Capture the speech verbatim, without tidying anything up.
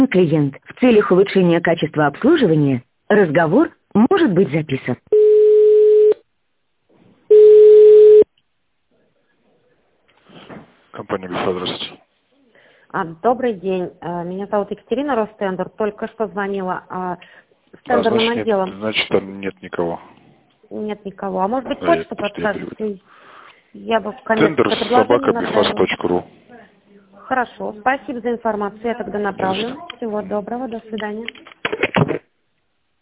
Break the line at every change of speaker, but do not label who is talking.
Клиент, в целях улучшения качества обслуживания разговор может быть записан.
Компания Бифа, здравствуйте.
А, Добрый день. А, Меня зовут Екатерина, Ростендер. Только что звонила а, с
А,
тендерным
значит,
отделом.
нет, значит, там нет никого.
Нет никого. А может быть,
Да, я
почту
просто я переведу.
подскажете? Я бы
Тендер
коммерческое предложение
собака бифас
направила.
точка ру.
Хорошо. Спасибо за информацию. Я тогда
Не за
направлю.
что.
Всего доброго. До свидания.